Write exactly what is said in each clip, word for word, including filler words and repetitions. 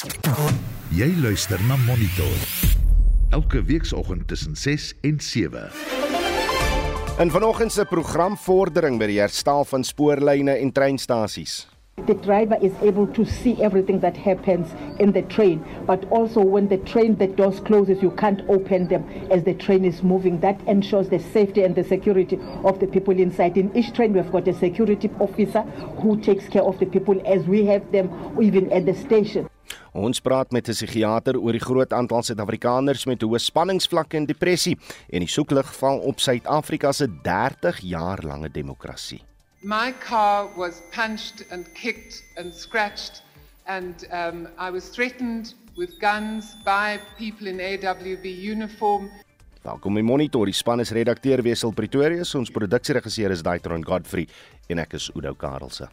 Jy luister na Monitor. Elke weekoggend tussen ses en sewe. In vanoggend se program vordering by die herstel van spoorlyne en treinstasies. The driver is able to see everything that happens in the train, but also when the train, the doors closes, you can't open them as the train is moving. That ensures the safety and the security of the people inside. In each train, we've got a security officer who takes care of the people as we have them even at the station. Ons praat met 'n psigiater oor die groot aantal Suid-Afrikaners met hoë spanningsvlakke en depressie en die soeklig val op Suid-Afrika se dertig jaar lange demokrasie. My car was punched and kicked and scratched, and um, I was threatened with guns by people in A W B uniform. Welkom by Monitor, die span is redakteur Wessel Pretorius, ons produksieregisseur is Daitron Godfrey en ek is Udo Karelse.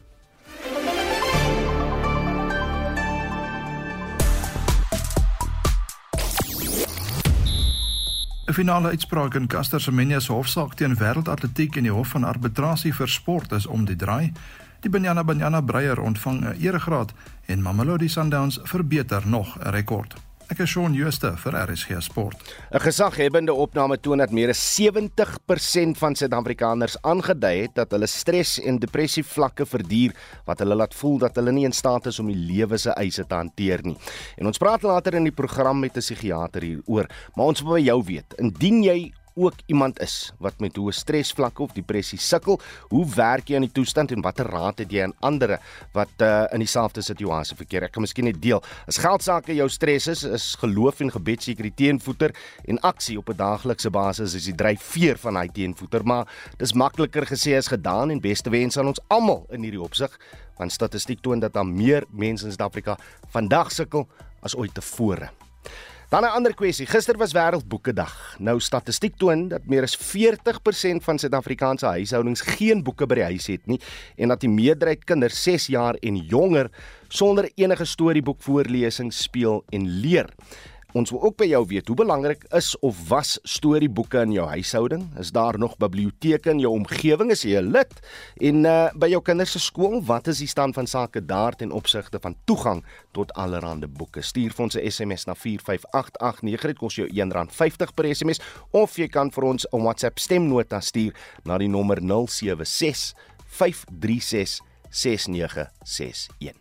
'n Finale uitspraak in Caster Semenya se hofsaak teen Wêreldatletiek en die Hof van Arbitrasie vir Sport is om die draai. Die Banyana Banyana Breier ontvang 'n eregraad en Mamelodi Sundowns verbeter nog 'n rekord. Ek is Shaun Jooste vir R S G Sport. 'n Gesaghebende opname toon dat meer as sewentig persent van Suid-Afrikaners aangedui het dat hulle stres en depressie vlakke verduur wat hulle laat voel dat hulle nie in staat is om die lewe se eise te hanteer nie. En ons praat later in die program met 'n psigiater hieroor, maar ons wil by jou weet, indien jy ook iemand is wat met hoë stresvlakke of depressie sukkel, hoe werk jy aan die toestand en watter raad het jy aan ander wat uh, in dieselfde situasie verkeer? Ek kan miskien net deel. As geldsake jou stres is, is geloof en gebed seker die teenvoeter en aksie op 'n daaglikse basis is die dryfveer van hy teenvoeter, maar dis makliker gesê as gedaan en beste wens aan ons almal in hierdie opsig, want statistiek toon dat daar meer mense in Suid-Afrika vandag sukkel as ooit tevore. Dan 'n ander kwessie. Gister was Wêreldboekedag. Nou statistiek toon dat meer as veertig persent van Suid-Afrikaanse huishoudings geen boeke by die huis het nie en dat die meerderheid kinders ses jaar en jonger sonder enige storieboek voorlesing speel en leer. Ons wil ook by jou weet, hoe belangrik is of was storieboeke in jou huishouding? Is daar nog biblioteke in jou omgewing? Is jy 'n lid? En uh, by jou kinders se skool, wat is die stand van sake daar ten opsigte van toegang tot allerhande boeke? Stuur vir ons 'n S M S na vier vyf agt agt nege, dit kos jou een rand vyftig per S M S, of jy kan vir ons 'n WhatsApp stemnota stuur na die nommer nul sewe ses vyf drie ses ses nege ses een.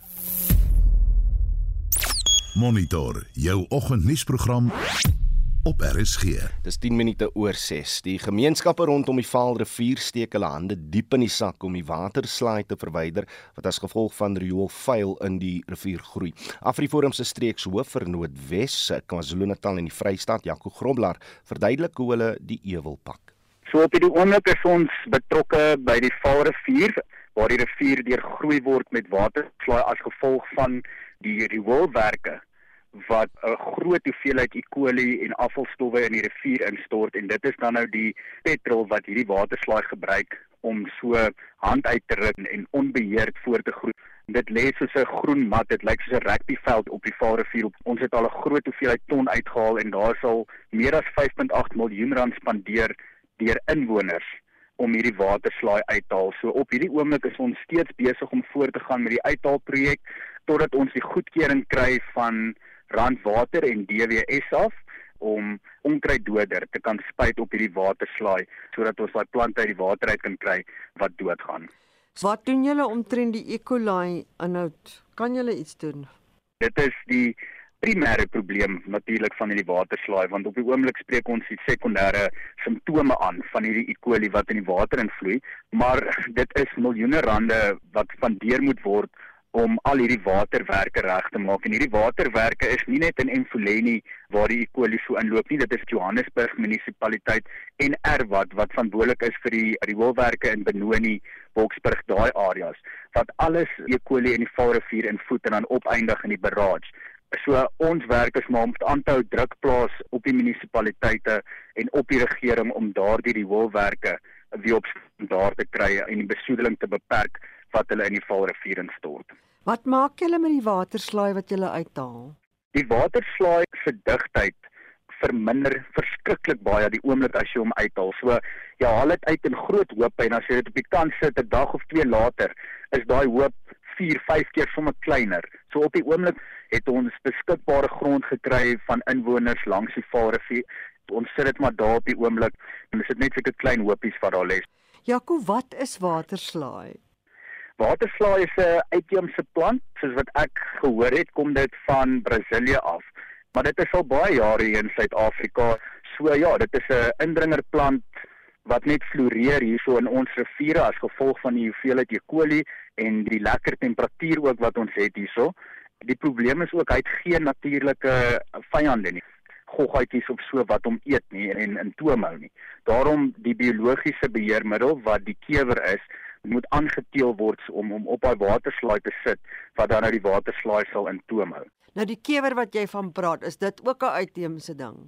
Monitor, jou oggendnuusprogram op R S G. Dis tien minute oor ses. Die gemeenskappe rondom die Vaalrivier steek hulle hande diep in die sak om die waterslaai te verwyder wat as gevolg van rioolvuil in die rivier groei. AfriForum se streekshoof vir Noordwes, KwaZulu-Natal en die Vrystaat, Jaco Grobler, verduidelik hoe hulle die ewel pak. So op die oomblik is ons betrokke by die Vaalrivier, waar die rivier deurgroei word met waterslaai as gevolg van die rioolwerke wat 'n groot hoeveelheid E. coli en afvalstowwe in die rivier instort, en dit is dan nou die petrol wat hierdie waterslaai gebruik om so hand uit te ruk en onbeheerd voort te groei. Dit lê soos 'n groen mat, dit lyk soos 'n rugbyveld op die Vaalrivier. Ons het al 'n groot hoeveelheid ton uitgehaal en daar sal meer as vyf komma agt miljoen rand spandeer deur inwoners om hierdie waterslaai uit te haal. So op hierdie oomblik is ons steeds besig om voort te gaan met die uithaalprojek totdat ons die goedkeuring kry van Randwater en D W S af om onkruiddoder te kan spuit op hierdie waterslaai sodat ons daai plante uit die water uit kan kry wat doodgaan. Wat doen julle omtrent die E. coli inhoud? Kan julle iets doen? Dit is die primêre probleem natuurlik van hierdie waterslaai, want op die oomblik spreek ons die sekondêre simptome aan van hierdie E. coli wat in die water invloei, maar dit is miljoene rande wat spandeer moet word om al hierdie waterwerke reg te maak. En hierdie waterwerke is nie net in Emfuleni waar die E. coli so inloop nie, dit is Johannesburg munisipaliteit en Erwat wat verantwoordelik is vir die rioolwerke in Benoni, Boksburg, daai areas, wat alles E. coli in die Vaalrivier invoed en dan opeindig in die barrage. So ons werk is maar om aan te hou druk plaas op die munisipaliteite en op die regering om daardie rioolwerke weer op daar te kry en die besoedeling te beperk wat hulle in die Vaalrivier instort. Wat maak julle met die waterslaai wat julle uithaal? Die waterslaai se digtheid verminder verskriklik baie die oomblik as jy hom uithaal. So ja, haal dit uit in groot hoop en as jy dit op die kant sit 'n dag of twee later, is daai hoop vier, vyf keer sommer kleiner. So op die oomblik het ons beskikbare grond gekry van inwoners langs die Vaalrivier. Ons sit dit maar daar op die oomblik en ons het net sulke klein hoopies wat daar lê. Jaco, wat is waterslaai? Waterslaai is 'n uitheemse plant, soos wat ek gehoor het, kom dit van Brasilië af. Maar dit is al baie jare hier in Suid-Afrika. So ja, dit is 'n indringerplant wat net floreer hierso in ons riviere as gevolg van die hoeveelheid E. coli en die lekker temperatuur ook wat ons het hierso. Die probleem is ook hy het geen natuurlike vyande nie. Goggaatjies of so wat hom eet nie en in toom hou nie. Daarom die biologiese beheermiddel wat die kewer is, moet aangeteel word om hom op daai waterslaai te sit wat dan nou die waterslaai sal in toom hou. Nou die kewer wat jy van praat, is dit ook 'n uitheemse ding?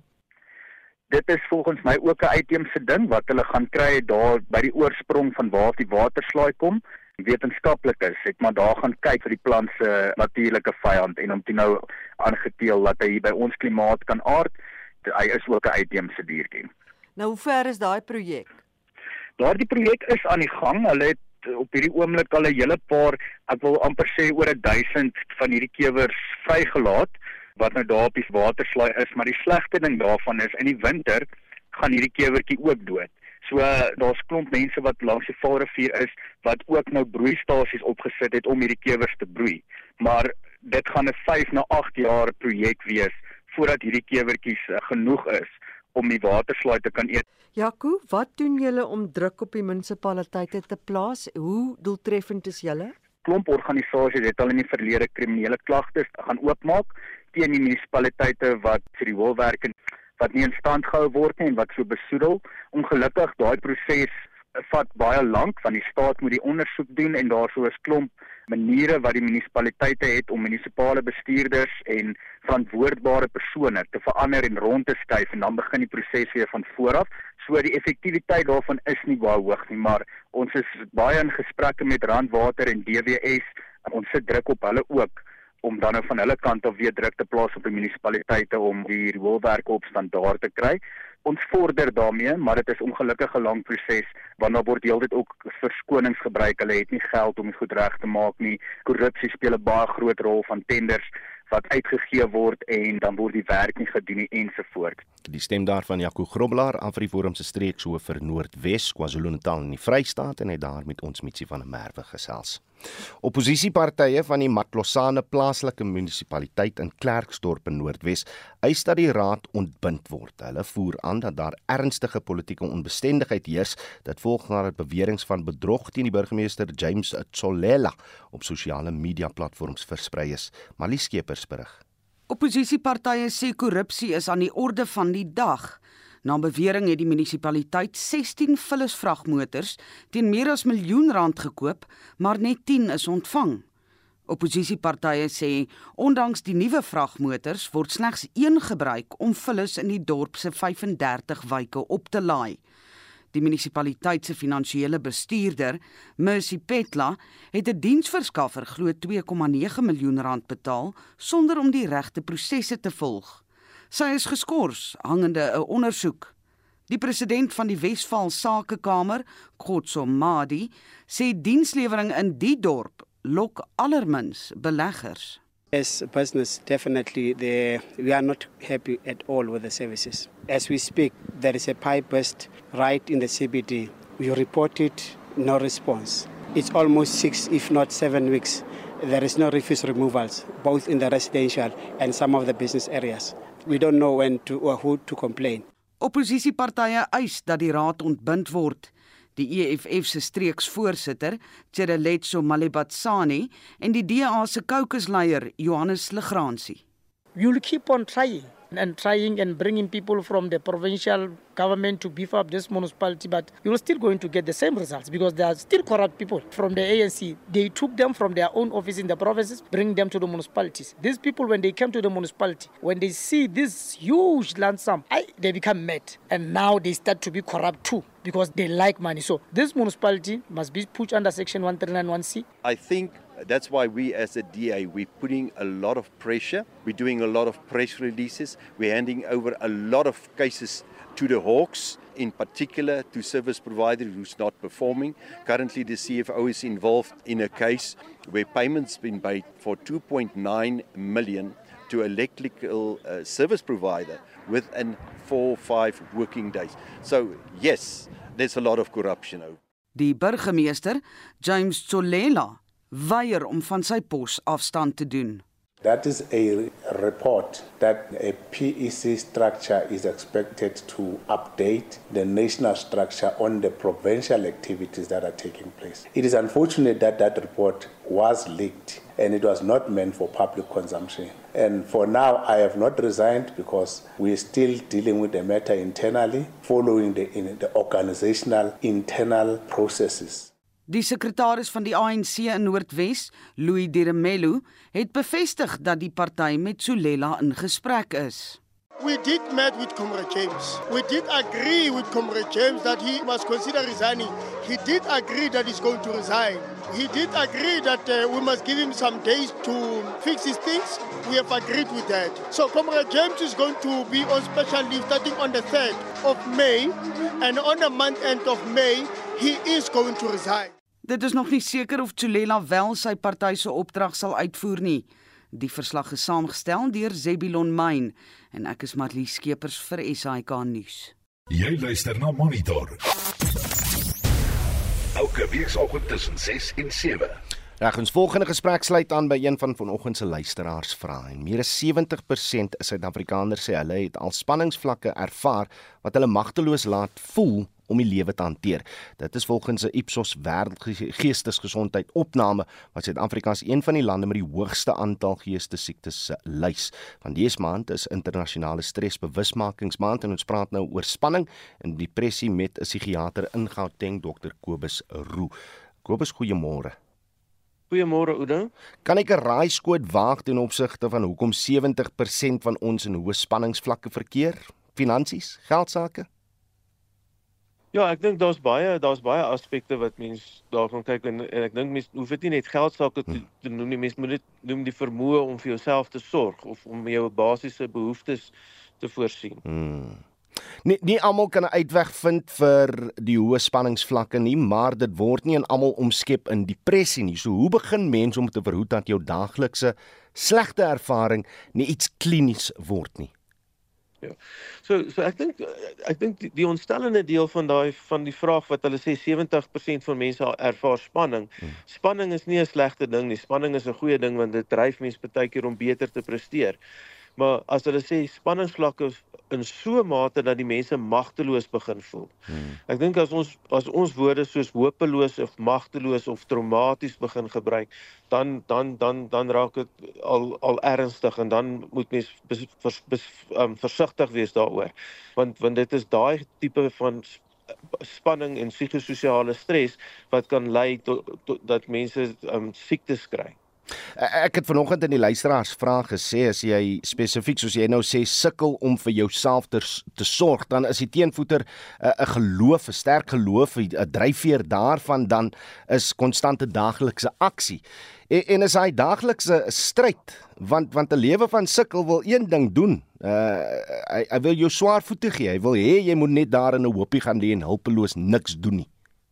Dit is volgens my ook 'n uitheemse ding wat hulle gaan kry daar by die oorsprong van waar die waterslaai kom. Wetenskaplik is, het maar daar gaan kyk vir die plant se natuurlike vyand en om dit nou aangeteel dat hy by ons klimaat kan aard. Hy is ook 'n uitheemse diertjie. Nou hoe ver is daai projek? Daardie projek is aan die gang. Hulle het op hierdie oomblik al 'n hele paar, ek wil amper sê oor 'n duisend van hierdie kewers vrygelaat wat nou daar op die waterslaai is, maar die slegste ding daarvan is in die winter gaan hierdie kewertjie ook dood. So uh, daar's klomp mense wat langs die Vaalrivier is wat ook nou broeistasies opgesit het om hierdie kewers te broei. Maar dit gaan 'n vyf na agt jaar projek wees voordat hierdie kewertjies uh, genoeg is om die waterslaai te kan eet. Jaco, wat doen julle om druk op die munisipaliteite te plaas? Hoe doeltreffend is julle? Klomp organisasies het al in die verlede kriminele klagtes gaan oopmaak teen die munisipaliteite wat vir die rioolwerke wat nie in stand gehou word nie en wat so besoedel. Ongelukkig daai proses vat baie lank, van die staat moet die ondersoek doen en daar sou is klomp maniere wat die munisipaliteite het om munisipale bestuurders en verantwoordbare persone te verander en rond te skuif en dan begin die proses weer van voor af. So die effektiwiteit daarvan is nie baie hoog nie, maar ons is baie in gesprekke met Randwater en D W S. Ons sit druk op hulle ook om dan nou van hulle kant af weer druk te plaas op die munisipaliteite om die rioolwerke op standaard te kry. Ons vorder daarmee, maar dit is ongelukkig 'n lang proses, want daar word heeltyd ook verskonings gebruik. Hulle het nie geld om dit goed reg te maak nie. Korrupsie speel 'n baie groot rol van tenders wat uitgegee word en dan word die werk nie gedoen nie ensovoorts. Die stem daarvan Jaco Grobelaar, AfriForum se streekshoof vir Noordwes, KwaZulu-Natal en die Vrystaat en hy daar met ons Mitsie van der Merwe gesels. Opposisiepartye van die Matlosane plaaslike munisipaliteit in Klerksdorp in Noordwes eis dat die raad ontbind word. Hulle voer aan dat daar ernstige politieke onbestendigheid heers. Dit volg nadat beweringe van bedrog teen die burgemeester James Tsolela op sosiale media platforms versprei is. Marlies Skeepers berig. Opposisiepartye sê korrupsie is aan die orde van die dag. Na bewering het die munisipaliteit sestien vullis vragmotors teen meer as miljoen rand gekoop, maar net tien is ontvang. Opposisiepartye sê, ondanks die nuwe vragmotors word slegs een gebruik om vullis in die dorp se vyf en dertig wyke op te laai. Die munisipaliteit se finansiële bestuurder, Mercy Petla, het 'n diensverskaffer glo twee komma nege miljoen rand betaal sonder om die regte prosesse te volg. Sy is geskort hangende 'n ondersoek. Die president van die Wesvaal Sakekamer, Khotso Madi, sê dienslewering in die dorp lok allermins beleggers. As a business, definitely the, we are not happy at all with the services. As we speak, there is a pipe burst right in the C B D. We report it, no response. It's almost six, if not seven weeks. There is no refuse removals, both in the residential and some of the business areas. We don't know when to or who to complain. Opposisiepartye eis dat die raad ontbind word. Die E F F se streeksvoorsitter, Tsereletso Malebatsane, en die D A se caucusleier, Johannes Legrandsie. You'll keep on trying and trying and bringing people from the provincial government to beef up this municipality, but you're still going to get the same results because there are still corrupt people from the A N C. They took them from their own office in the provinces, bring them to the municipalities. These people, when they came to the municipality, when they see this huge land sum, I, they become mad. And now they start to be corrupt too because they like money. So this municipality must be put under section one thirty-nine one C. I think that's why we as a D A, we're putting a lot of pressure. We're doing a lot of press releases. We're handing over a lot of cases to the Hawks, in particular to service provider who's not performing. Currently the C F O is involved in a case where payments been made for two point nine million to electrical uh, service provider within four or five working days. So yes, there's a lot of corruption. Die burgemeester, James Tsolela, weier om van sy pos afstand te doen. That is a report that a P E C structure is expected to update the national structure on the provincial activities that are taking place. It is unfortunate that that report was leaked and it was not meant for public consumption. And for now, I have not resigned because we are still dealing with the matter internally, following the, in the organizational internal processes. Die sekretaris van die A N C in Noordwes, Louis Deremelo, het bevestig dat die party met Tsolela in gesprek is. We did meet with Comrade James. We did agree with Comrade James that he must consider resigning. He did agree that he's going to resign. He did agree that uh, we must give him some days to fix his things. We have agreed with that. So Comrade James is going to be on special leave starting on the third of May. And on the month end of May, he is going to resign. Dit is nog nie seker of Tsolela wel sy party se opdrag sal uitvoer nie. Die verslag is saamgestel deur Zebulon Myn en ek is Marlies Skeepers vir S A I K nuus. Jy luister na Monitor. Elke weekoggend tussen ses en sewe. Reg, ons volgende gesprek sluit aan by een van vanoggend se luisteraars vrae. En meer as sewentig persent is Suid-Afrikaners sê hulle het al spanningsvlakke ervaar wat hulle magteloos laat voel om die lewe te hanteer. Dit is volgens 'n Ipsos wêreldgeestesgesondheid opname wat Suid-Afrika as een van die lande met die hoogste aantal geestesiektes se lys. Van dese maand is internasionale stresbewusmakingsmaand en ons praat nou oor spanning en depressie met 'n psigiater in Gauteng, dokter Kobus Roux. Kobus, goeiemôre. Goeiemôre Oudo. Kan ek 'n raaiskoot waag ten opsigte van hoekom sewentig persent van ons in hoë spanningsvlakke verkeer? Finansies, geldsaake? Ja, ek dink daar's baie daar's baie aspekte wat mens daarvan kyk en, en ek dink mens hoef dit nie net geldsaake te, te noem nie, mens moet dit noem die vermoë om vir jouself te sorg of om jou basiese behoeftes te voorsien. Hmm. Nie, nie almal kan 'n uitweg vind vir die hoë spanningsvlakke nie, maar dit word nie in almal omskep in depressie nie. So hoe begin mens om te verhoed dat jou daaglikse slegte ervaring nie iets klinies word nie? Ja. So so ek dink ek dink die, die ontstellende deel van daai van die vraag wat hulle sê sewentig persent van mense ervaar spanning. Hmm. Spanning is nie 'n slegte ding nie. Spanning is 'n goeie ding want dit dryf mense baie keer om beter te presteer. Maar as hulle sê spanningsvlakke in so 'n mate dat die mense magteloos begin voel. Hmm. Ek dink as ons as ons woorde soos hopeloos of magteloos of traumaties begin gebruik, dan dan dan dan raak dit al al ernstig en dan moet mens bes, vers, bes, um, versigtig wees daaroor. Want want dit is daai tipe van spanning en psigososiale stres wat kan lei tot, tot dat mense um, siektes kry. Ek het vanoggend in die luisteraars vraag gesê, as jy spesifiek soos jy nou sê, sukkel om vir jouself te, te sorg, dan is die teenvoeter 'n uh, geloof, 'n sterk geloof, 'n dryfveer daarvan dan is konstante daaglikse aksie. En, en is hy daaglikse stryd, want want 'n lewe van sukkel wil een ding doen. Uh, hy, hy wil jou swaar voete gee, hy wil hê jy moet net daar in 'n hoopie gaan lê en hulpeloos niks doen nie.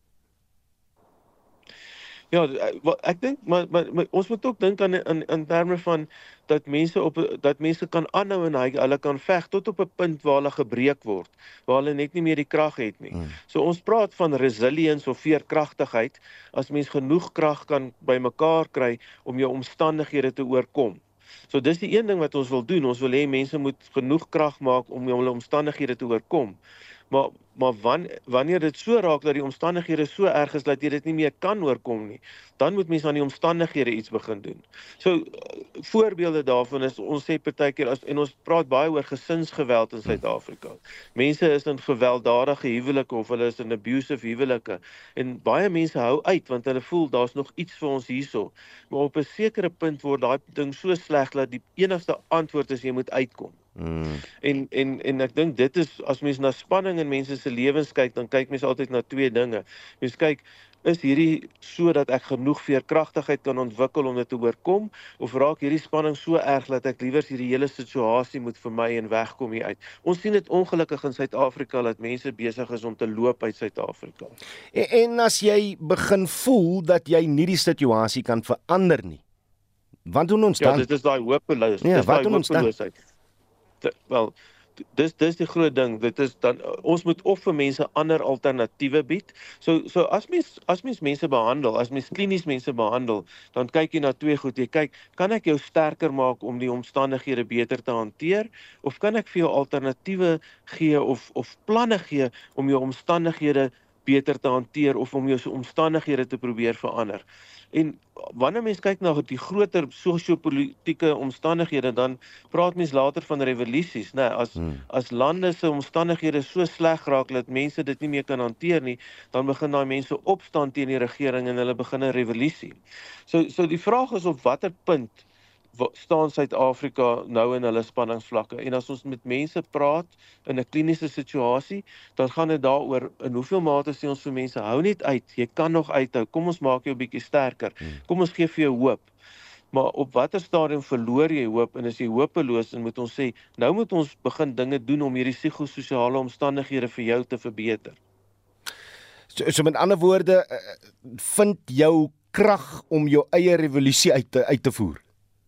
Ja, ek dink maar, maar, maar ons moet ook dink aan in in terme van dat mense op dat mense kan aanhou en hy, hulle kan veg tot op 'n punt waar hulle gebreek word, waar hulle net nie meer die krag het nie. Hmm. So ons praat van resilience of veerkragtigheid as mens genoeg krag kan bymekaar kry om jou omstandighede te oorkom. So dis die een ding wat ons wil doen. Ons wil hê mense moet genoeg krag maak om hulle omstandighede te oorkom. Maar maar wan, wanneer dit so raak dat die omstandighede so erg is dat jy dit nie meer kan oorkom nie, dan moet mense aan die omstandighede iets begin doen. So voorbeelde daarvan is ons sê partykeer as en ons praat baie oor gesinsgeweld in Suid-Afrika. Mense is in gewelddadige huwelike of hulle is in abusive huwelike en baie mense hou uit want hulle voel daar's nog iets vir ons hierso. Maar op 'n sekere punt word daai ding so sleg dat die enigste antwoord is jy moet uitkom. Hmm. En en en ek dink dit is as mens na spanning in mense se lewens kyk, dan kyk mens altyd na twee dinge. Mens kyk is hierdie sodat ek genoeg veerkragtigheid kan ontwikkel om dit te oorkom, of raak hierdie spanning so erg dat ek liewers hierdie hele situasie moet vermy en wegkom hier uit. Ons sien dit ongelukkig in Suid-Afrika dat mense besig is om te loop uit Suid-Afrika. En, en as jy begin voel dat jy nie die situasie kan verander nie, wat doen ons dan? Ja, dit is daai hopeloos. Ja, dis wat daai doen ons dan? hopeloosheid. Wel, dis dis die groot ding. Dit is dan ons moet of vir mense ander alternatiewe bied. So so as mens as mens mense behandel, as mens klinies mense behandel, dan kyk jy na twee goed. Jy kyk, kan ek jou sterker maak om die omstandighede beter te hanteer, of kan ek vir jou alternatiewe gee of of planne gee om jou omstandighede beter te hanteer of om jou omstandighede te probeer verander. En wanneer mens kyk na die groter sosio-politieke omstandighede, dan praat mens later van revolusies, né? As hmm. as lande se omstandighede so sleg raak dat mense dit nie meer kan hanteer nie, dan begin daai mense opstaan teen die regering en hulle begin 'n revolusie. So so die vraag is op watter punt staan Suid-Afrika nou in hulle spanningsvlakke. En as ons met mense praat in 'n kliniese situasie, dan gaan dit daaroor in hoeveel mate sê ons vir mense, hou net uit, jy kan nog uithou, kom ons maak jou bietjie sterker, kom ons gee vir jou hoop. Maar op watter stadium verloor jy hoop en is jy hopeloos en moet ons sê, nou moet ons begin dinge doen om hierdie psigososiale omstandighede vir jou te verbeter. So, so met ander woorde, vind jou krag om jou eie revolusie uit te, uit te voer.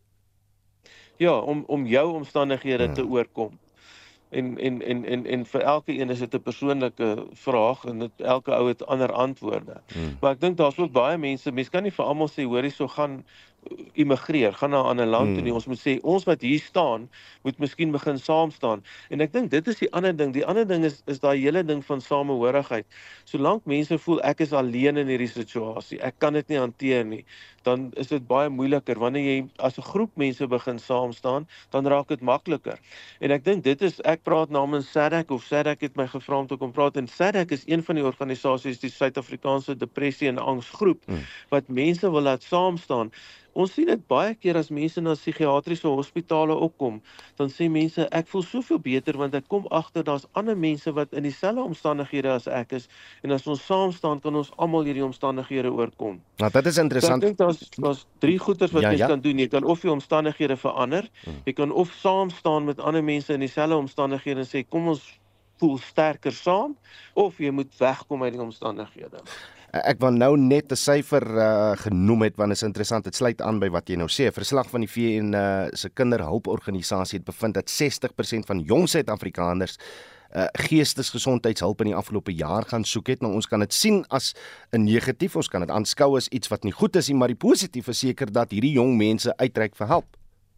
Ja, om om jou omstandighede ja. te oorkom. En en en en en vir elke een is dit 'n persoonlike vraag en dit elke ou het ander antwoorde. Hmm. Maar ek dink daar's ook baie mense, mense kan nie vir almal sê hoorie so gaan immigreer, gaan na 'n ander land toe nie. Ons moet sê ons wat hier staan, moet miskien begin saam staan. En ek dink dit is die ander ding. Die ander ding is is daai hele ding van samehorigheid. Solank mense voel ek is alleen in hierdie situasie, ek kan dit nie hanteer nie, dan is dit baie moeiliker. Wanneer jy as 'n groep mense begin saam staan, dan raak dit makliker. En ek dink dit is ek praat namens S A D C of S A D C het my gevra om te kom praat en S A D C is een van die organisasies, die Suid-Afrikaanse Depressie en Angsgroep, hmm. wat mense wil laat saam staan. Ons sien dit baie keer as mense na psigiatriese hospitale opkom, dan sê mense ek voel soveel beter want ek kom agter daar's ander mense wat in dieselfde omstandighede as ek is en as ons saam staan kan ons almal hierdie omstandighede oorkom. Nou dit is interessant. So ek dink daar's daar's drie goeters wat ja, jy ja. kan doen. Jy kan of jou omstandighede verander, hmm. jy kan of saam staan met ander mense in dieselfde omstandighede en sê kom ons voel sterker saam, of jy moet wegkom uit die omstandighede. Ek wil nou net 'n syfer uh, genoem het want dit is interessant, dit sluit aan by wat jy nou sê. 'n Verslag van die V N uh, se kinderhulporganisasie het bevind dat sestig persent van jong Suid-Afrikaners uh, geestesgesondheidshulp in die afgelope jaar gaan soek het. Nou ons kan dit sien as 'n negatief, ons kan dit aanskou as iets wat nie goed is nie, maar die positief is seker dat hierdie jong mense uitreik vir hulp.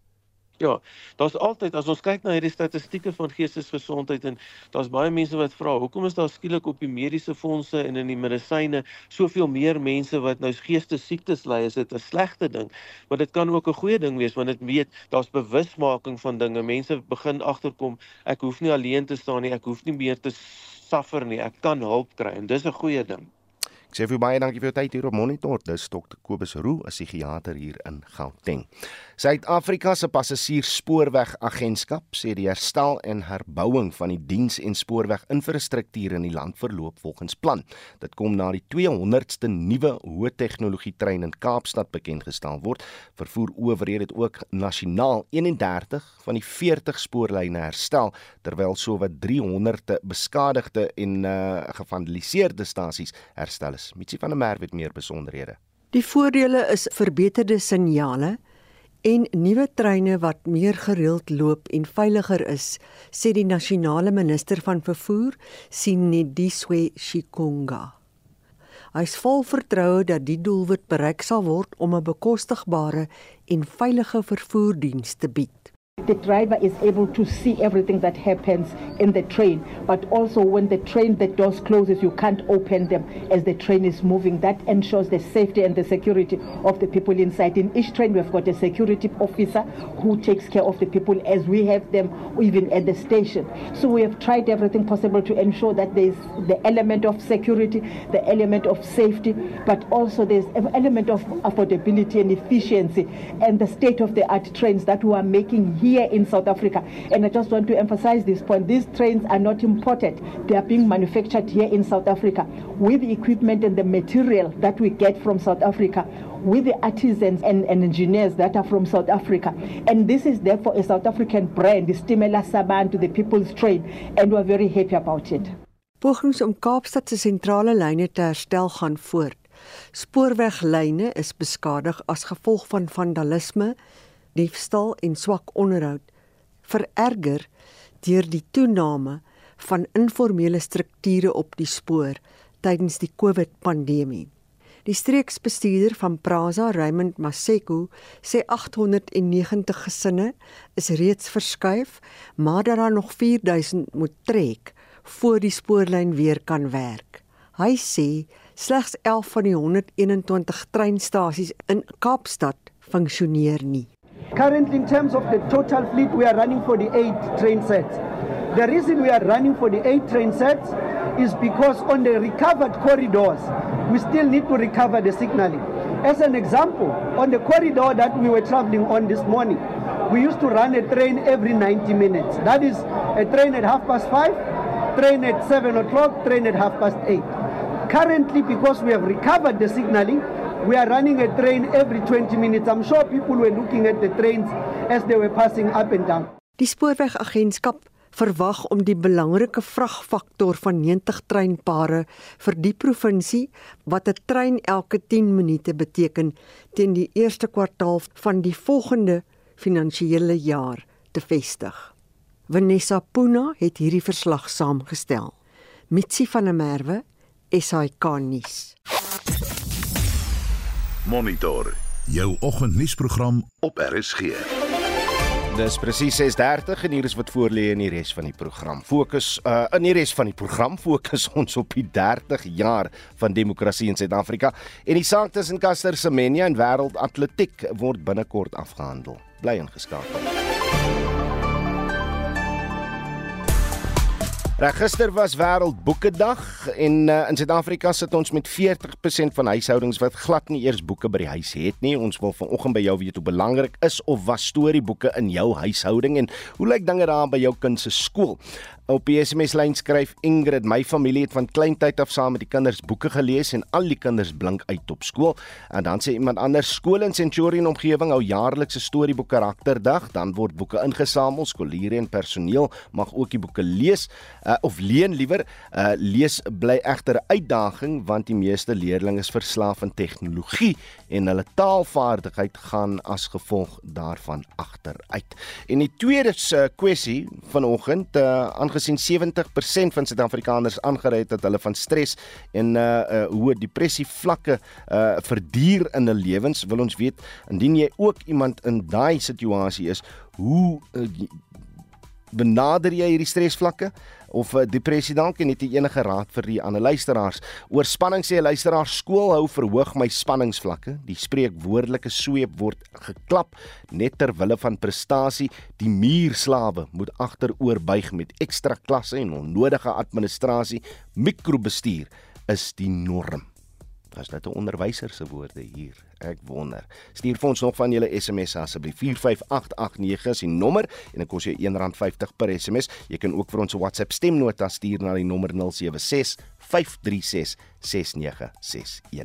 Ja, daar's altyd, as ons kyk na hierdie statistieke van geestesgesondheid en daar's baie mense wat vra, hoekom is daar skielik op die mediese fondse en in die medisyne soveel meer mense wat nou geestesiektes ly? Is dit 'n slegte ding? Maar dit kan ook 'n goeie ding wees, want dit weet, daar's bewusmaking van dinge. Mense begin agterkom, ek hoef nie alleen te staan nie, ek hoef nie meer te suffer nie, ek kan hulp kry en dis 'n goeie ding. Ek sê vir jou baie dankie vir jou tyd hier op Monitor. Dis dokter Kobus Roux, 'n psigiater hier in Gauteng. Suid-Afrika se passasierspoorwegagentskap sê die herstel en herbouing van die diens- en spoorweginfrastruktuur in die land verloop volgens plan. Dit kom na die tweehonderdste nuwe hoë tegnologie trein in Kaapstad bekend gestel word. Vervoer owerhede het ook nasionaal eenendertig van die veertig spoorlyne herstel, terwyl sowat driehonderd beskadigde en uh, gevandaliseerde stasies herstel is. Mitsie van der Merwe het meer besonderhede. Die voordele is verbeterde signale en nuwe treine wat meer gereeld loop en veiliger is, sê die nasionale minister van vervoer, Sinediswe Shikonga. Hy is vol vertroue dat die doelwit bereik sal word om 'n bekostigbare en veilige vervoerdiens te bied. The driver is able to see everything that happens in the train, but also when the train, the doors closes, you can't open them as the train is moving. That ensures the safety and the security of the people inside. In each train, we've got a security officer who takes care of the people as we have them even at the station. So we have tried everything possible to ensure that there's the element of security, the element of safety, but also there's an element of affordability and efficiency and the state-of-the-art trains that we are making here here in South Africa. And I just want to emphasize this point. These trains are not imported. They are being manufactured here in South Africa with the equipment and the material that we get from South Africa, with the artisans and, and engineers that are from South Africa. And this is therefore a South African brand, the Stimela Saban to the People's Train, and we're very happy about it. Pogings om Kaapstad se sentrale lyne te herstel gaan voort. Spoorweglyne is beskadig as gevolg van vandalisme, diefstal en swak onderhoud, vererger deur die toename van informele strukture op die spoor tydens die COVID-pandemie. Die streeksbestuurder van Prasa, Raymond Maseko, sê agt honderd negentig gesinne is reeds verskuif, maar dat daar nog vier duisend moet trek voor die spoorlyn weer kan werk. Hy sê slegs elf van die honderd eenentwintig treinstasies in Kaapstad funksioneer nie. Currently, in terms of the total fleet, we are running for the eight train sets. The reason we are running for the eight train sets is because on the recovered corridors, we still need to recover the signaling. As an example, on the corridor that we were traveling on this morning, we used to run a train every ninety minutes. That is a train at half past five, train at seven o'clock, train at half past eight. Currently, because we have recovered the signaling, we are running a train every twenty minutes. I'm sure people were looking at the trains as they were passing up and down. Die spoorwegagentskap verwag om die belangrike vragfaktor van negentig treinpare vir die provinsie, wat 'n trein elke tien minute beteken, teen die eerste kwartaal van die volgende finansiële jaar te vestig. Vanessa Puna het hierdie verslag saamgestel. Mitsi van der Merwe, S A K nuus. Monitor, jou oggendnuusprogram op R S G. Dis presies ses dertig en hier is wat voorlê in die res van die program. Fokus uh, in die res van die program fokus ons op die dertig jaar van demokrasie in Suid-Afrika en die saak tussen Caster Semenya en Wêreld Atletiek word binnekort afgehandel. Bly ingeskakel. Gister was Wêreldboekedag en uh, in Suid-Afrika sit ons met veertig persent van huishoudings wat glad nie eers boeke by die huis het nie. Ons wil vanoggend by jou weet hoe belangrik is of was storieboeke in jou huishouding en hoe lyk dinge daar by jou kind se skool? Op die S M S-lyn skryf Ingrid, my familie het van kleintyd af saam met die kinders boeke gelees en al die kinders blink uit op skool. En dan sê iemand anders, skool in Centurion omgewing hou jaarlikse storieboek karakterdag, dan word boeke ingesamel, skoliere en personeel mag ook die boeke lees, uh, of leen liewer, uh, lees bly egter 'n uitdaging, want die meeste leerlinge is verslaaf aan tegnologie en hulle taalvaardigheid gaan as gevolg daarvan agteruit. En die tweede uh, kwessie vanoggend, uh, aangesien sewentig persent van Suid-Afrikaners aangerei het dat hulle van stres en uh, uh, hoë depressie vlakke uh, verduur in hulle lewens, wil ons weet, indien jy ook iemand in daai situasie is, hoe uh, benader jy hierdie stresvlakke of uh, depressie dalk en het jy enige raad vir die ander luisteraars? Oor spanning sê 'n luisteraar, skool hou verhoog my spanningsvlakke. Die spreekwoordelike sweep word geklap net ter wille van prestasie. Die muurslawe moet agteroor buig met ekstra klasse en onnodige administrasie. Mikrobestuur is die norm. As dit 'n onderwyser se woorde hier. Ek wonder. Stuur vir ons nog van julle S M S asseblief. vier vyf agt agt nege is die nommer en dit kos jou een rand vyftig per S M S. Jy kan ook vir ons 'n WhatsApp stemnota stuur na die nommer nul sewe ses vyf drie ses ses nege ses een.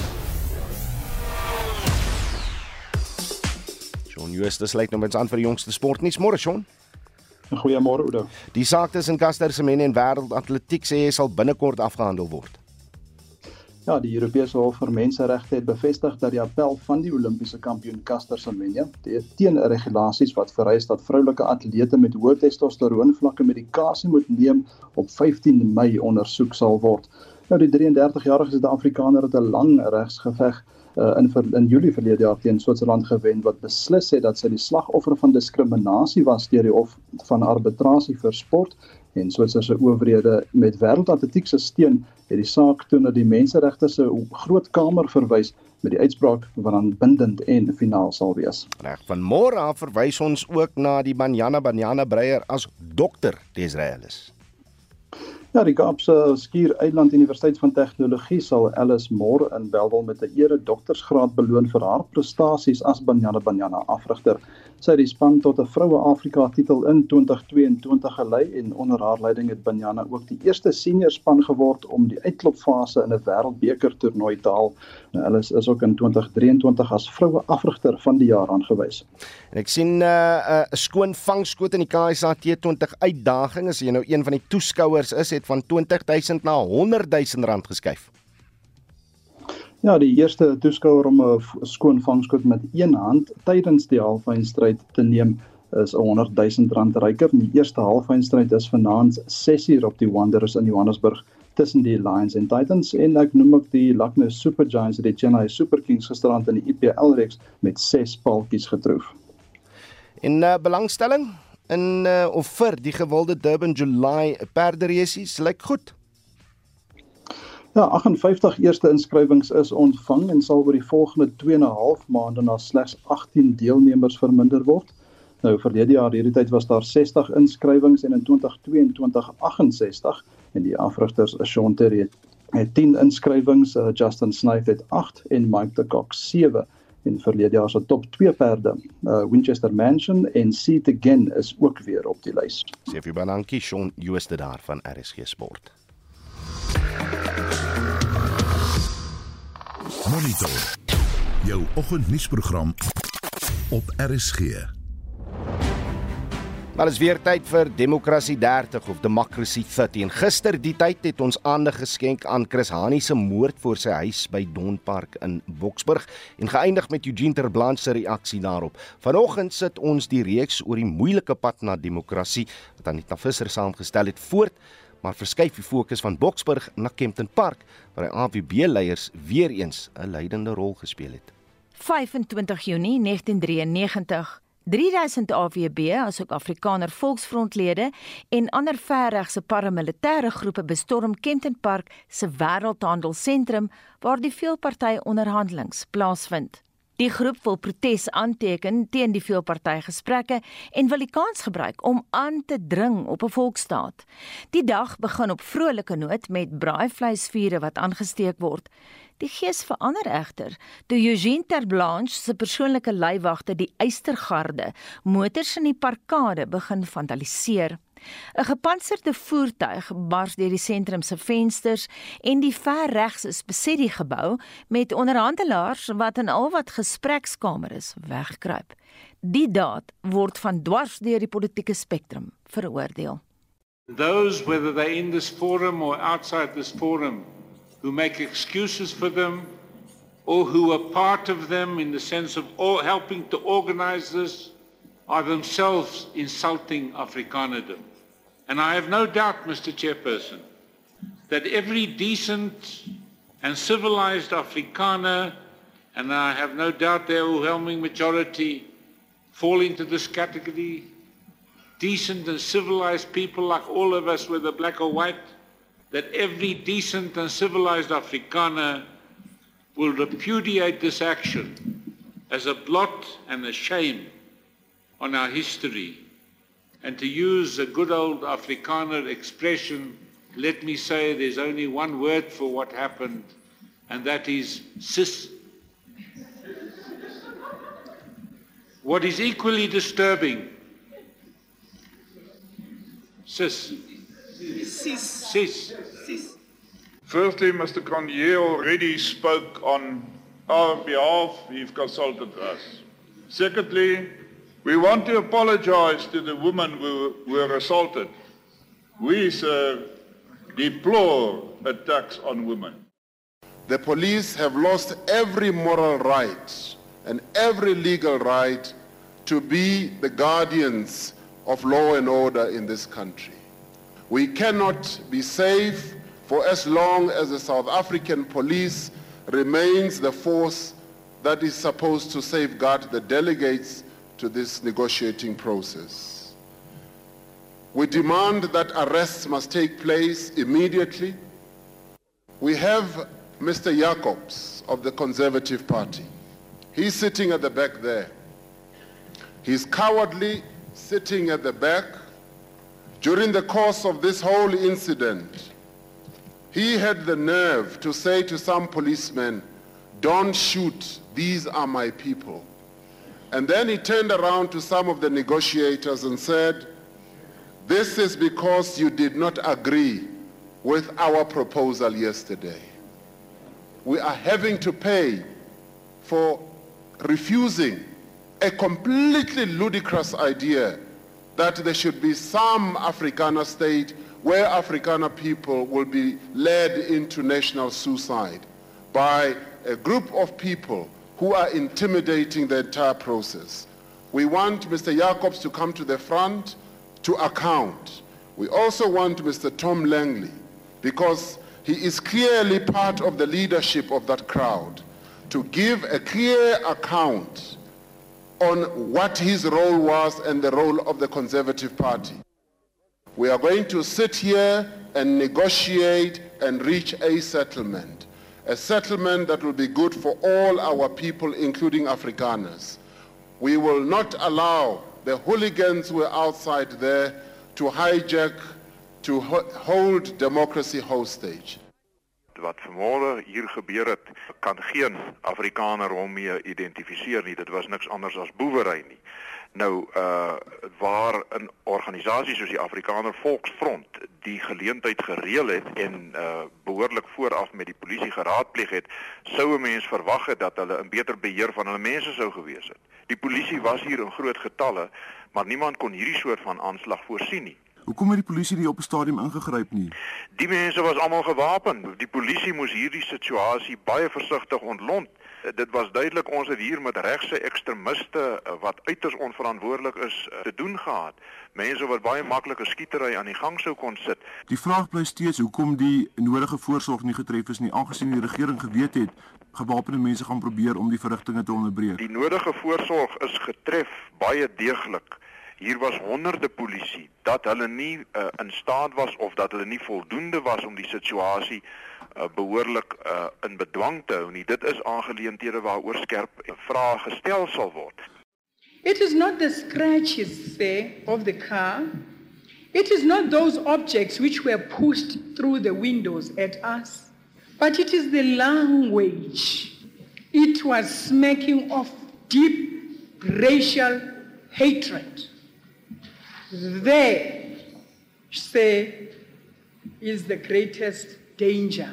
Shaun Justus sluit nou met ons aan vir die jongste sportnuus. Môre Shaun. Goeiemôre Oudo. Die saak tussen Caster Semenya en Wêreld Atletiek sê hy sal binnekort afgehandel word. Ja, die Europese Hof vir Menseregte het bevestig dat die appel van die Olimpiese kampioen Caster Semenya teen regulasies wat vereis dat vroulike atlete met hoë testosteroonvlakke medikasie moet neem op vyftien Mei ondersoek sal word. Nou, die drie en dertig-jarige Suid-Afrikaner het 'n lang regsgeveg uh, in, in Julie verlede jaar teen Switserland gewen wat beslis het dat sy die slagoffer van diskriminasie was deur die Hof van Arbitrasie vir Sport. En Switserse owerhede met Wêreldatletiek se steun het die saak toe na die Menseregte se Groot Kamer verwys met die uitspraak wat dan bindend en finaal sal wees. Reg, van môre af verwys ons ook na die Banyana Banyana Breyer as dokter D'Israelis. Ja, die Kaapse Skiereiland Universiteit van Tegnologie sal Alice Moore in Bellville met 'n ere doktersgraad beloon vir haar prestasies as Banyana Banyana afrigter. Sy het die span tot 'n Vroue-Afrika titel in twintig tweeëntwintig gelei en onder haar leiding het Banyana ook die eerste senior span geword om die uitklopfase in 'n wêreldbeker toernooi te haal. Nou, hulle is ook in twintig drieëntwintig as Vroue-Afrigter van die jaar aangewys. En ek sien 'n uh, uh, skoon vangskoot in die K S A T twintig uitdaging, as jy nou een van die toeskouers is, het van twintig duisend na honderd duisend rand geskuif. Ja, die eerste toeskouer om 'n skoon vangskoot met een hand tydens die halffinalestryd te neem is honderd duisend rand ryker. Die eerste halffinalestryd is vanaand ses uur op die Wanderers in Johannesburg tussen die Lions en Titans, en ek noem ook die Lucknow Super Giants en die Chennai Super Kings gisterand in die I P L reeks met ses paaltjies getroof. En uh, belangstelling in uh, of vir die gewilde Durban July perderesies lyk goed. Ja, agt en vyftig eerste inskrywings is ontvang en sal oor die volgende twee en 'n half maande na slegs agttien deelnemers verminder word. Nou verlede jaar hierdie tyd was daar sestig inskrywings en in twintig tweeëntwintig agt en sestig en die afrigters Sean Terry het, het tien inskrywings, uh, Justin Snyth het agt en Mike de Kock sewe. En verlede jaar se top twee perde, uh, Winchester Mansion en Seat Again is ook weer op die lys. Sê vir Banankie, Sean Jooste daar van R S G Sport. Monitor, jou oggendnuusprogram op R S G. Maar is weer tyd vir Demokrasie dertig of Democracy dertig. En gister die tyd het ons aandag geskenk aan Chris Hani se moord voor sy huis by Donpark in Boksburg en geëindig met Eugene Ter Blanche se reaksie daarop. Vanoggend sit ons die reeks oor die moeilike pad na demokrasie wat Anita Visser saamgestel het voort, maar verskuif die fokus van Boksburg na Kempton Park, waar die A W B-leiers weer eens 'n leidende rol gespeel het. vyfentwintig Junie negtien drieënnegentig. drie duisend A W B, asook Afrikaner Volksfrontlede en ander verregse paramilitêre groepe bestorm Kempton Park se wêreldhandelsentrum waar die veelparty onderhandelings plaasvind. Die groep wil protes aanteken teen die veelpartygesprekke en wil die kans gebruik om aan te dring op 'n volksstaat. Die dag begin op vrolike noot met braaivleisvure wat aangesteek word. Die gees verander egter toe Eugene Ter Blanche se persoonlike leiwagte die Eystergarde motors in die parkade begin vandaliseer. 'n Gepantserde voertuig bars deur die sentrum se vensters en die verregses beset die gebou met onderhandelaars wat in al wat gesprekskamer is wegkruip. Die daad word van dwars deur die politieke spektrum veroordeel. Those, whether they're in this forum or outside this forum, who make excuses for them or who are part of them in the sense of all helping to organize this, are themselves insulting Afrikanerdom. And I have no doubt, Mister Chairperson, that every decent and civilized Afrikaner, and I have no doubt the overwhelming majority fall into this category, decent and civilized people like all of us, whether black or white, that every decent and civilized Afrikaner will repudiate this action as a blot and a shame on our history. And to use a good old Afrikaner expression, let me say there's only one word for what happened, and that is sis. What is equally disturbing, sis. Sis. Sis. Sis. Firstly, Mister Cronje already spoke on our behalf. He's consulted us. Secondly, we want to apologize to the women who were assaulted. We, sir, deplore attacks on women. The police have lost every moral right and every legal right to be the guardians of law and order in this country. We cannot be safe for as long as the South African police remains the force that is supposed to safeguard the delegates to this negotiating process. We demand that arrests must take place immediately. We have Mister Jacobs of the Conservative Party. He's sitting at the back there. He's cowardly sitting at the back. During the course of this whole incident, he had the nerve to say to some policemen, "Don't shoot, these are my people." And then he turned around to some of the negotiators and said, this is because you did not agree with our proposal yesterday. We are having to pay for refusing a completely ludicrous idea that there should be some Afrikaner state where Afrikaner people will be led into national suicide by a group of people who are intimidating the entire process. We want Mister Jacobs to come to the front to account. We also want Mister Tom Langley, because he is clearly part of the leadership of that crowd, to give a clear account on what his role was and the role of the Conservative Party. We are going to sit here and negotiate and reach a settlement, a settlement that will be good for all our people, including Afrikaners. We will not allow the hooligans who are outside there to hijack, to hold democracy hostage. Wat vanmôre hier gebeur het, kan geen Afrikaner hom mee identifiseer nie. Dit was niks anders as boewery nie. Nou uh waar 'n organisasie soos die Afrikaner Volksfront die geleentheid gereël het en uh behoorlik vooraf met die polisie geraadpleeg het, sou 'n mens verwag het dat hulle 'n beter beheer van hulle mense sou gewees het. Die polisie was hier in groot getalle, maar niemand kon hierdie soort van aanslag voorsien nie. Hoekom het die polisie nie op 'n stadium ingegryp nie? Die mense was almal gewapen. Die polisie moes hierdie situasie baie versigtig ontlont. Dit was duidelik ons het hier met regse ekstremiste wat uiters onverantwoordelik is te doen gehad. Mense wat baie maklike skietery aan die gang sou kon sit. Die vraag bly steeds hoekom die nodige voorsorg nie getref is nie, aangesien die regering geweet het gewapende mense gaan probeer om die verrigtinge te onderbreek. Die nodige voorsorg is getref baie deeglik. Hier was honderde polisie dat hulle nie uh, in staat was of dat hulle nie voldoende was om die situasie uh, behoorlik uh, in bedwang te hou nie. Dit is aangeleenthede waaroor skerp vrae gestel sal word. It is not the scratches there of the car. It is not those objects which were pushed through the windows at us. But it is the language. It was smacking of deep racial hatred. There, say, is the greatest danger.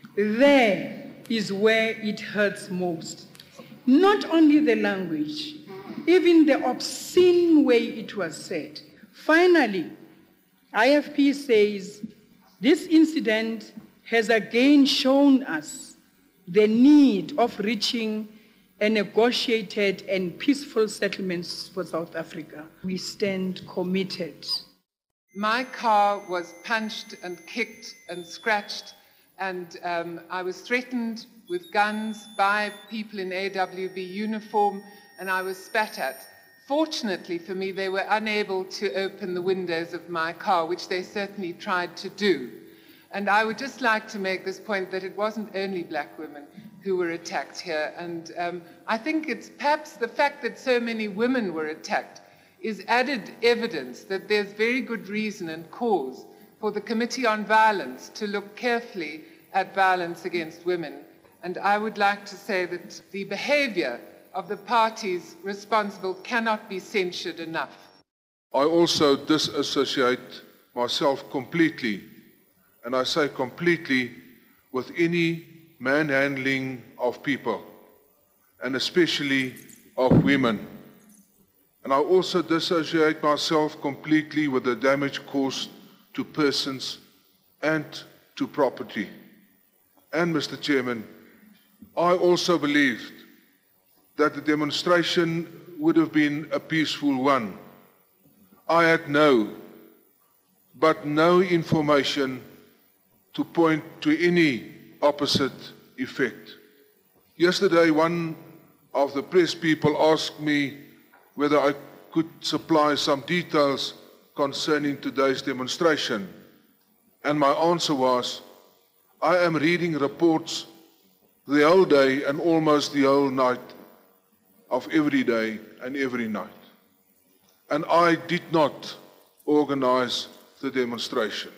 There is where it hurts most. Not only the language, even the obscene way it was said. Finally, I F P says this incident has again shown us the need of reaching a negotiated and peaceful settlements for South Africa. We stand committed. My car was punched and kicked and scratched, and um, I was threatened with guns by people in A W B uniform, and I was spat at. Fortunately for me, they were unable to open the windows of my car, which they certainly tried to do. And I would just like to make this point that it wasn't only black women who were attacked here. And um, I think it's perhaps the fact that so many women were attacked is added evidence that there's very good reason and cause for the Committee on Violence to look carefully at violence against women. And I would like to say that the behavior of the parties responsible cannot be censured enough. I also disassociate myself completely, and I say completely, with any manhandling of people, and especially of women. And I also dissociate myself completely with the damage caused to persons and to property. And Mister Chairman, I also believed that the demonstration would have been a peaceful one. I had no, but no information to point to any opposite effect. Yesterday, one of the press people asked me whether I could supply some details concerning today's demonstration. And my answer was, I am reading reports the whole day and almost the whole night of every day and every night. And I did not organize the demonstration.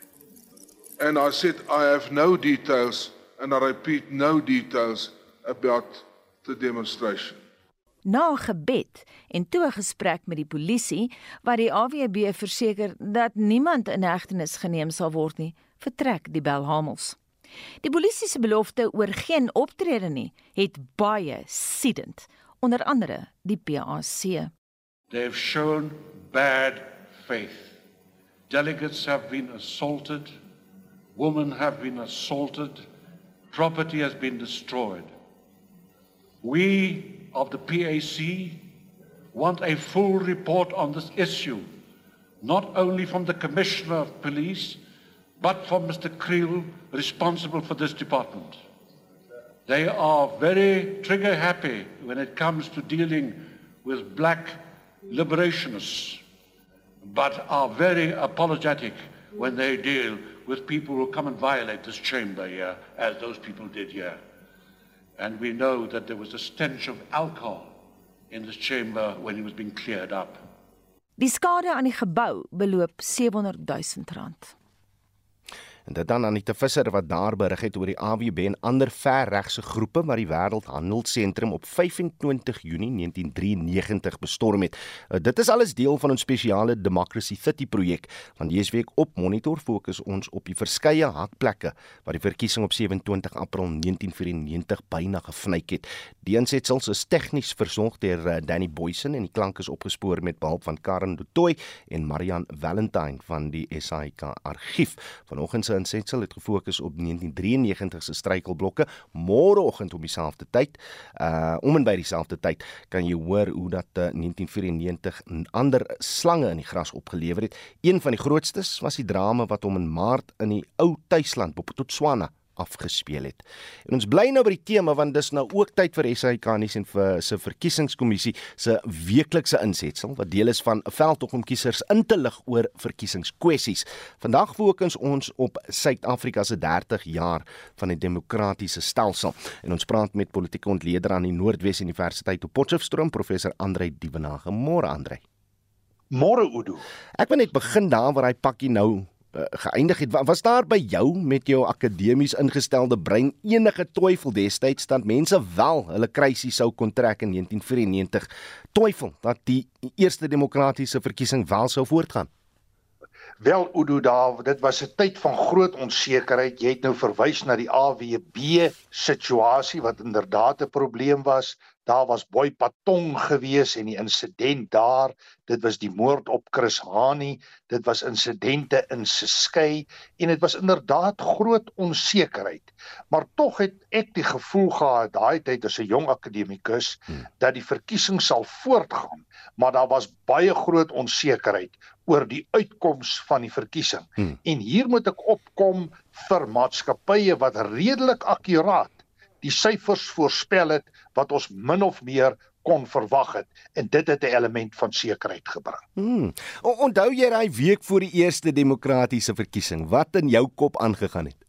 And I said, I have no details, and I repeat, no details about the demonstration. Na 'n gebed en toe 'n gesprek met die polisie, waar die A W B verseker dat niemand in hegtenis geneem sal word nie, vertrek die Belhamels. Die polisie se belofte oor geen optrede nie, het baie siedend, onder andere die P A C. They have shown bad faith. Delegates have been assaulted, women have been assaulted, property has been destroyed. We of the P A C want a full report on this issue, not only from the Commissioner of Police, but from Mister Creel, responsible for this department. They are very trigger happy when it comes to dealing with black liberationists, but are very apologetic when they deal with people who come and violate this chamber here, as those people did here. And we know that there was a stench of alcohol in this chamber when it was being cleared up. Die skade aan die gebou beloop sewehonderd duisend rand. En dit dan Anita Visser wat daar berig het oor die A W B en ander verregse groepe wat die Wêreldhandelsentrum op vyf en twintig Junie negentien drieënnegentig bestorm het. Uh, dit is alles deel van ons spesiale Democracy dertig projek. Van dese week op Monitor fokus ons op die verskeie hakplekke waar die verkiesing op sewe en twintig April negentien vyfennegentig byna gevnyk het. Die insetsels is tegnies versorg deur uh, Danny Boysen en die klank is opgespoor met behulp van Karen Du Toit en Marian Valentine van die S A I K argief. Vanoggend se insetsel het gefokus op negentien drieënnegentig se struikelblokke. Môreoggend om dieselfde tyd, uh, om en by dieselfde tyd, kan jy hoor hoe dat uh, negentien vyfennegentig ander slange in die gras opgelewer het. Een van die grootstes was die drama wat hom in Maart in die ou tuisland Botswana afgespeel het. En ons bly nou by die tema, want dis nou ook tyd vir S A I K nuus en vir se verkiesingskommissie se weeklikse insetsel, wat deel is van 'n veldtog om kiesers in te lig oor verkiesingskwessies. Vandag fokus ons op Suid-Afrika se dertig jaar van 'n demokratiese stelsel. En ons praat met politieke ontleder aan die Noordwes Universiteit op Potchefstroom, professor Andrei Dievenage. Môre Andrei. Môre Udo. Ek wil net begin daar waar hy pakkie nou Uh, geëindig het. Was daar by jou met jou akademies ingestelde brein enige twyfel destyds dat mense wel hulle krisis sou kon trek in negentien vyfennegentig, twyfel dat die eerste demokratiese verkiesing wel sou voortgaan? Wel Udo, daar, dit was 'n tyd van groot onsekerheid. Jy het nou verwys na die A W B situasie wat inderdaad 'n probleem was. Daar was Boy Patong gewees en die insident daar, dit was die moord op Chris Hani, dit was insidente in Ciskei en dit was inderdaad groot onsekerheid. Maar tog het ek die gevoel gehad daai tyd as 'n jong akademikus hmm. dat die verkiesing sal voortgaan, maar daar was baie groot onsekerheid oor die uitkoms van die verkiesing. Hmm. En hier moet ek opkom vir maatskappye wat redelik akkuraat die syfers voorspel het wat ons min of meer kon verwag het, en dit het 'n element van sekerheid gebring. Hmm. Onthou jy daai week voor die eerste demokratiese verkiesing, wat in jou kop aangegaan het?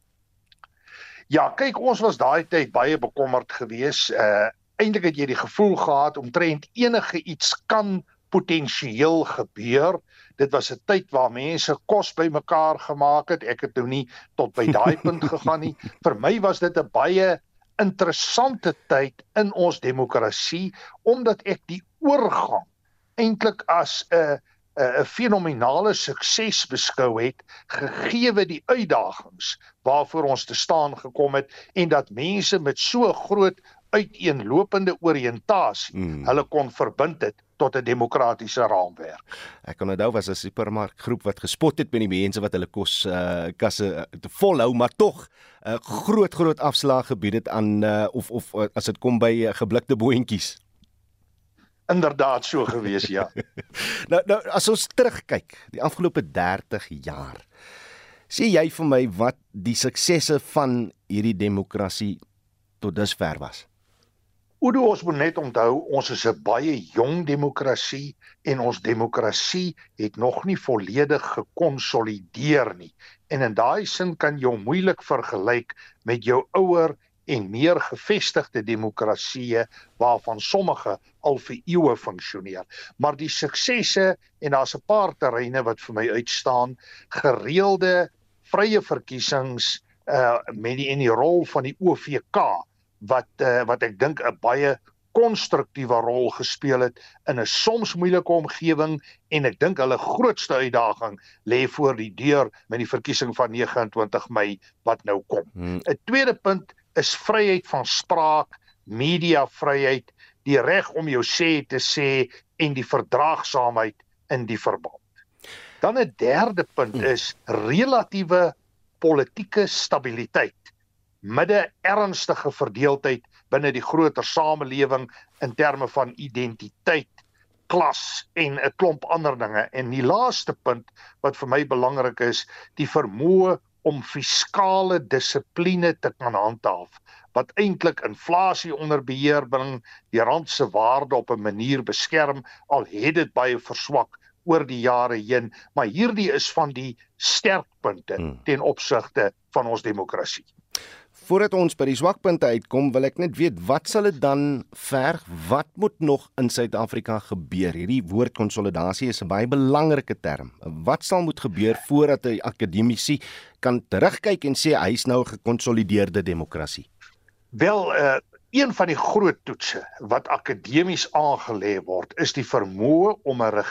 Ja, kyk, ons was daai tyd baie bekommerd geweest. Uh, eintlik het jy die gevoel gehad omtrent enige iets kan potensieel gebeur. Dit was 'n tyd waar mense kos bymekaar gemaak het. Ek het nou nie tot by daai punt gegaan nie. Vir my was dit 'n baie interessante tyd in ons demokrasie, omdat ek die oorgang eintlik as 'n 'n fenominale sukses beskou het, gegeewe die uitdagings waarvoor ons te staan gekom het, en dat mense met so groot uiteenlopende oriëntasie hmm. hulle kon verbind het tot 'n demokratiese raamwerk. Ek kan onthou was 'n supermarkgroep wat gespot het met die mense wat hulle kos uh, kasse uh, te volhou, maar tog 'n uh, groot groot afslag gebied het aan uh, of of uh, as dit kom by uh, geblikte boontjies. Inderdaad so gewees, ja. nou nou as ons terugkyk, die afgelope dertig jaar, sê jy vir my wat die suksesse van hierdie demokrasie tot dusver was? Udo, ons moet net onthou, ons is 'n baie jong demokrasie en ons demokrasie het nog nie volledig gekonsolideer nie. En in daai sin kan jy moeilik vergelyk met jou ouer en meer gevestigde demokrasieë waarvan sommige al vir eeue funksioneer. Maar die suksesse, en daar's 'n paar terreine wat vir my uitstaan, gereelde vrye verkiesings uh, met die en die rol van die O V K wat uh, wat ek dink 'n baie konstruktiewe rol gespeel het in 'n soms moeilike omgewing en ek dink hulle grootste uitdaging lê voor die deur met die verkiesing van nege en twintig Mei wat nou kom. 'n hmm. Tweede punt is vryheid van spraak, mediavryheid, die reg om jou sê te sê en die verdraagsaamheid in die verband. Dan 'n derde punt is relatiewe politieke stabiliteit, midde ernstige verdeeldheid binne die groter samelewing in terme van identiteit, klas en 'n klomp ander dinge. En die laaste punt wat vir my belangrik is, die vermoë om fiskale dissipline te kan handhaaf, wat eintlik inflasie onder beheer bring, die rand se waarde op 'n manier beskerm, al het dit baie verswak oor die jare heen, maar hierdie is van die sterkpunte hmm. ten opsigte van ons demokrasie. Voordat ons by die swakpunte uitkom, wil ek net weet, wat sal dit dan verg? Wat moet nog in Suid-Afrika gebeur? Hierdie woord konsolidasie is 'n baie belangrike term. Wat sal moet gebeur voordat 'n akademici kan terugkyk en sê hy is nou 'n gekonsolideerde demokrasie? Wel, uh, een van die groot toetse wat akademies aangelê word, is die vermoë om 'n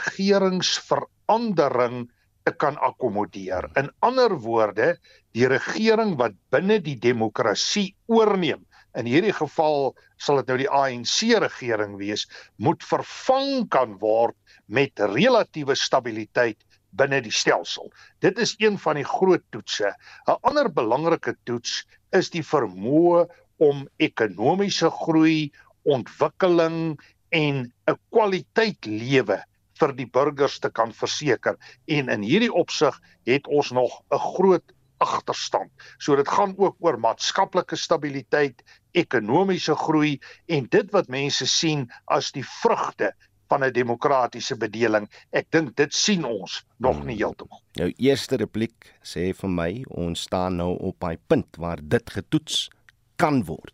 regeringsverandering te kan akkommodeer. In ander woorde, die regering wat binne die demokrasie oorneem, in hierdie geval sal dit nou die A N C-regering wees, moet vervang kan word met relatiewe stabiliteit binne die stelsel. Dit is een van die groot toetse. 'n Ander belangrike toets is die vermoë om ekonomiese groei, ontwikkeling en 'n kwaliteit lewe vir die burgers te kan verseker. En in hierdie opsig het ons nog 'n groot agterstand. So dit gaan ook oor maatskaplike stabiliteit, ekonomiese groei en dit wat mense sien as die vrugte van 'n demokratiese bedeling. Ek dink dit sien ons nog nie heeltemal. Jou eerste repliek sê vir my, ons staan nou op daai punt waar dit getoets kan word.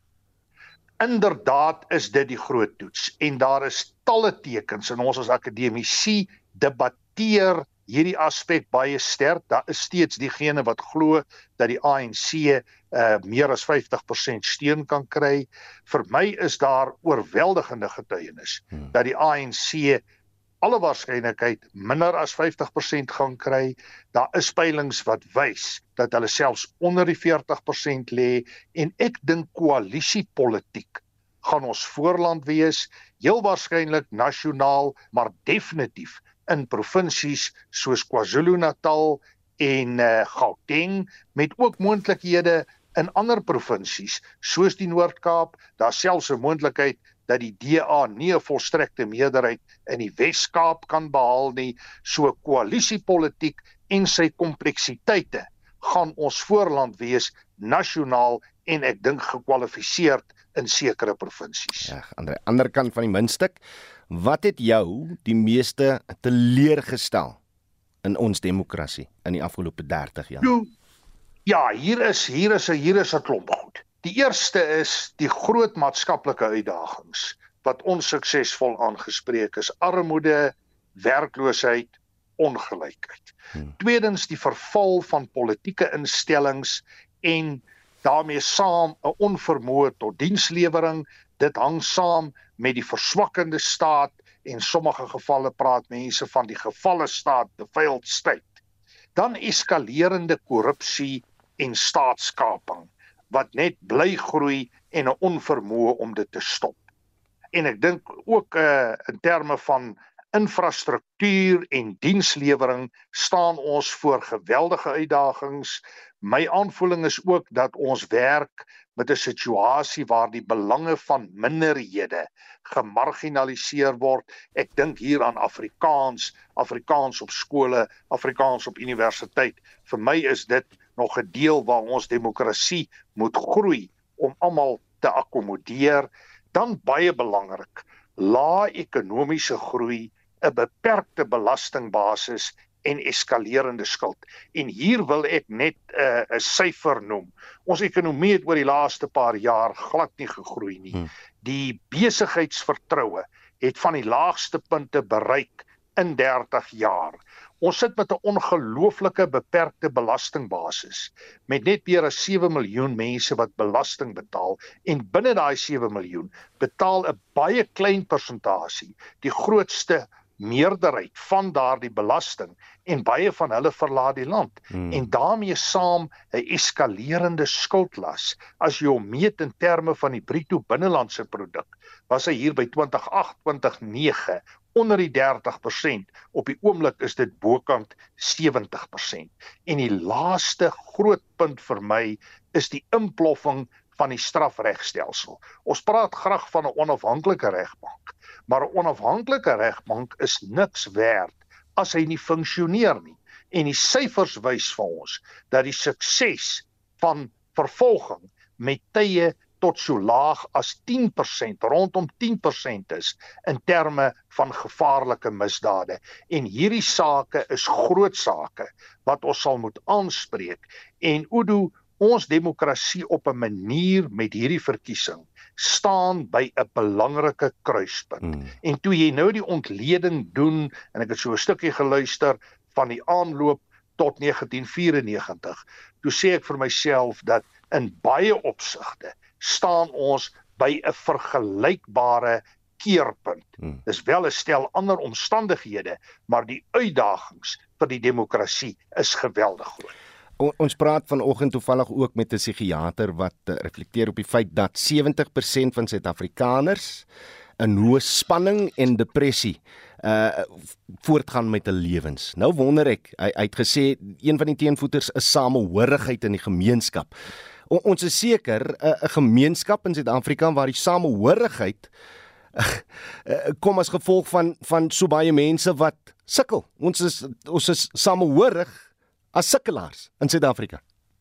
Inderdaad is dit die groot toets en daar is talle tekens en ons as akademici debatteer hierdie aspek baie sterk. Daar is steeds diegene wat glo dat die A N C uh, meer as vyftig persent steun kan kry. Vir my is daar oorweldigende getuienis hmm. dat die A N C alle waarskynlikheid minder as vyftig persent gaan kry. Daar is peilings wat wys dat hulle selfs onder die veertig persent lê en ek dink koalisiepolitiek gaan ons voorland wees, heel waarskynlik nasionaal, maar definitief in provinsies soos KwaZulu-Natal en uh, Gauteng, met ook moontlikhede in ander provinsies soos die Noord-Kaap. Daar selfs 'n moontlikheid dat die D A nie 'n volstrekte meerderheid in die Wes-Kaap kan behaal nie. So koalisiepolitiek en sy kompleksiteite gaan ons voorland wees, nasionaal en ek dink gekwalifiseerd in sekere provinsies. Ja, aan die ander kant van die muntstuk, wat het jou die meeste teleurgestel in ons demokrasie in die afgelope dertig jaar? Ja, hier is hier is 'n hier is 'n klomp goed. Die eerste is die groot maatskaplike uitdagings wat onsuksesvol aangespreek is: armoede, werkloosheid, ongelykheid. Hmm. Tweedens die verval van politieke instellings en daarmee saam 'n onvermoë tot dienslewering. Dit hang saam met die verswakkende staat en sommige gevalle praat mense van die gevalle staat, the failed state. Dan eskalerende korrupsie en staatskaping wat net bly groei en 'n onvermoë om dit te stop. En ek dink ook uh, in terme van infrastruktuur en dienslewering staan ons voor geweldige uitdagings. My aanvoeling is ook dat ons werk met 'n situasie waar die belange van minderhede gemarginaliseer word. Ek dink hier aan Afrikaans, Afrikaans op skole, Afrikaans op universiteit. Vir my is dit nog 'n deel waar ons demokrasie moet groei om almal te akkommodeer. Dan baie belangrik, lae ekonomiese groei, 'n beperkte belastingbasis en eskalerende skuld. En hier wil ek net 'n uh, 'n syfer noem. Ons ekonomie het oor die laaste paar jaar glad nie gegroei nie. Hmm. Die besigheidsvertroue het van die laagste punte bereik in dertig jaar. Ons sit met 'n ongelooflike beperkte belastingbasis met net meer as sewe miljoen mense wat belasting betaal en binne daai sewe miljoen betaal 'n baie klein persentasie die grootste meerderheid van daardie belasting en baie van hulle verlaat die land hmm. en daarmee saam 'n eskalerende skuldlas. As jy hom meet in terme van die bruto binnelandse produk, was hy hier by twintig agt twintig nege onder die dertig persent. Op die oomblik is dit bokant sewentig persent. En die laaste groot punt vir my is die inploffing van die strafregstelsel. Ons praat graag van 'n onafhanklike regbank, maar 'n onafhanklike regbank is niks werd as hy nie funksioneer nie. En die syfers wys vir ons dat die sukses van vervolging met tye tot so laag as tien persent, rondom tien persent is in terme van gevaarlike misdade. En hierdie sake is groot sake wat ons sal moet aanspreek. En Udo, ons demokrasie op 'n manier met hierdie verkiesing staan by 'n belangrike kruispunt. Hmm. En toe jy nou die ontleding doen, en ek het so 'n stukkie geluister van die aanloop tot negentien vyrenegentig, toe sê ek vir myself dat in baie opsigte staan ons by 'n vergelykbare keerpunt. Hmm. Dis wel 'n stel ander omstandighede, maar die uitdagings vir die demokrasie is geweldig groot. O, ons praat vanoggend toevallig ook met 'n psigiater wat uh, reflekteer op die feit dat sewentig persent van Suid-Afrikaners in hoë spanning en depressie uh voortgaan met hul lewens. Nou wonder ek, hy, hy het gesê een van die teenvoeters is samehorigheid in die gemeenskap. O, ons is seker 'n uh, gemeenskap in Suid-Afrika waar die samehorigheid uh, uh, kom as gevolg van van so baie mense wat sukkel. Ons is ons is samehorig as sukkelaars in Suid-Afrika.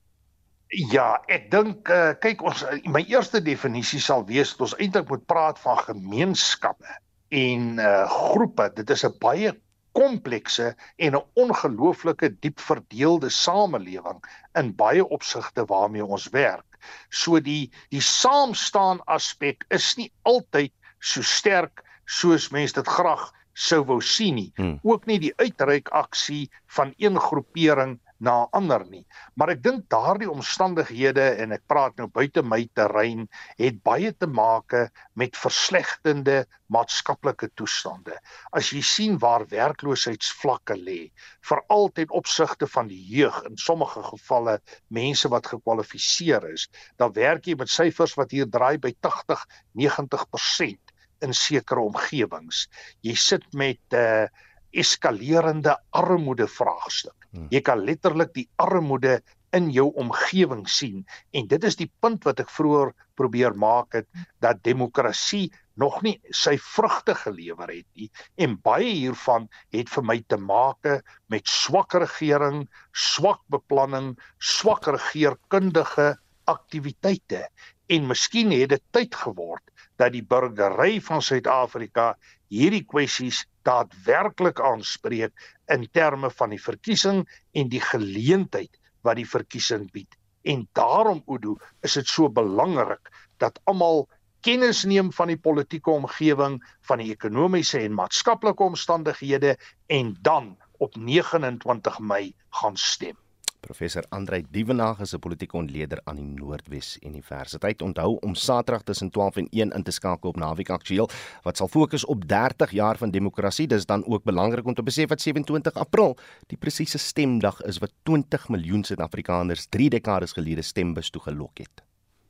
Ja, ek dink uh, kyk ons my eerste definisie sal wees dat ons eintlik moet praat van gemeenskappe en uh, groepe. Dit is 'n baie komplekse en 'n ongelooflike diep verdeelde samelewing in baie opsigte waarmee ons werk. So die die saamstaan aspek is nie altyd so sterk soos mense dit graag sou wou sien nie. Hmm. Ook nie die uitreik aksie van een groepering na 'n ander nie. Maar ek dink daardie omstandighede, en ek praat nou buite my terrein, het baie te make met verslegtende maatskaplike toestande. As jy sien waar werkloosheidsvlakke lê, veral ten opsigte van die jeug, in sommige gevalle mense wat gekwalifiseer is, dan werk jy met syfers wat hier draai by tagtig, negentig persent in sekere omgewings. Jy sit met 'n uh, eskalerende armoede vraagstuk. Hmm. Jy kan letterlik die armoede in jou omgewing sien, en dit is die punt wat ek vroeër probeer maak het, dat demokrasie nog nie sy vrugte gelewer het nie, en baie hiervan het vir my te make met swak regering, swak beplanning, swak regeringskundige aktiwiteite, en miskien het dit tyd geword dat die burgery van Suid-Afrika hierdie kwessies daadwerklik aanspreek in terme van die verkiesing en die geleentheid wat die verkiesing bied. En daarom, Udo, is dit so belangrik dat almal kennis neem van die politieke omgewing, van die ekonomiese en maatskaplike omstandighede, en dan op nege en twintig Mei gaan stem. Professor Andrei Dievenage is 'n politieke ontleder aan die Noordwes Universiteit. Onthou om Saterdag tussen twaalf en een in te skakel op Naweek Aktueel, wat sal fokus op dertig jaar van demokrasie. Dis dan ook belangrik om te besef dat sewe en twintig April die presiese stemdag is wat twintig miljoen Suid-Afrikaners drie dekades gelede stembus toe gelok het.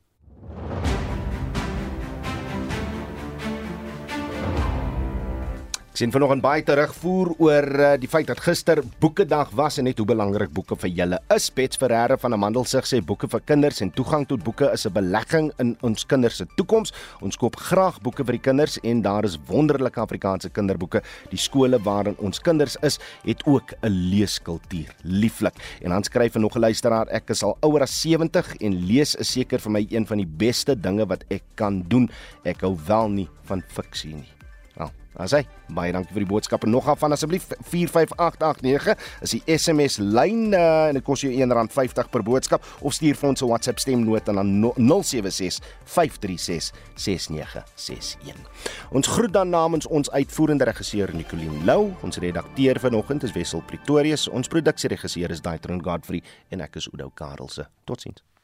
Ek sien vanoggend baie terugvoer oor uh, die feit dat gister Boekedag was en net hoe belangrik boeke vir julle is. Bets Ferreira van Amandelsig sê boeke vir kinders en toegang tot boeke is 'n belegging in ons kinders se toekoms. Ons koop graag boeke vir die kinders en daar is wonderlike Afrikaanse kinderboeke. Die skole waarin ons kinders is, het ook 'n leeskultuur. Lieflik. En dan skryf nog 'n luisteraar, ek is al ouer as sewentig en lees is seker vir my een van die beste dinge wat ek kan doen. Ek hou wel nie van fiksie nie. Wel, As hy, baie dankie vir die boodskappe. Nog af van asseblief vier vyf agt agt nege is die S M S lyn uh, en dit kos jou een rand vyftig per boodskap of stuur vir ons 'n WhatsApp stemnota na nul sewe ses vyf drie ses ses nege ses een. Ons groet dan namens ons uitvoerende regisseur Nicoline Lou, ons redakteur vanoggend is Wessel Pretorius, ons produksieregisseur is Daitron Godfrey en ek is Oudo Karelse. Totsiens.